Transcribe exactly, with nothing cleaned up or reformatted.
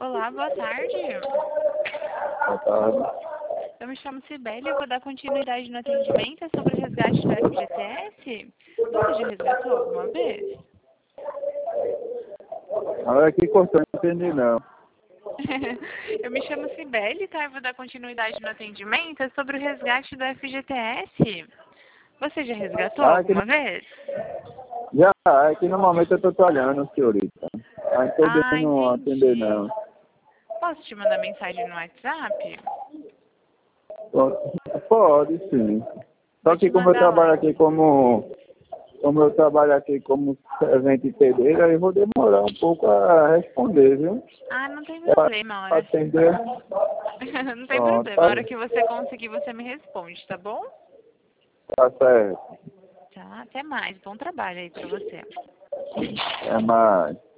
Olá, boa tarde. Boa tarde. Eu me chamo Cibele e eu vou dar continuidade no atendimento. É sobre o resgate do F G T S? Você já resgatou alguma vez? Olha que cortou, não entendi não. Eu me chamo Cibele, tá? Eu vou dar continuidade no atendimento. É sobre o resgate do F G T S. Você já resgatou Ah, aqui, alguma vez? já, aqui no momento eu tô trabalhando, senhorita. Não tô Ah, podendo atender entendi. não. Posso te mandar mensagem no WhatsApp? Pode sim. Só Vou te que como eu mandar lá, trabalho então. aqui como, como eu trabalho aqui como servente de pedreiro, eu vou demorar um pouco a responder, viu? Ah, não tem Para problema, a hora... atender. Não tem Pronto, problema. A tá, hora que você conseguir, você me responde, tá bom? tá certo. Tá, até mais. Bom trabalho aí pra você. É mais.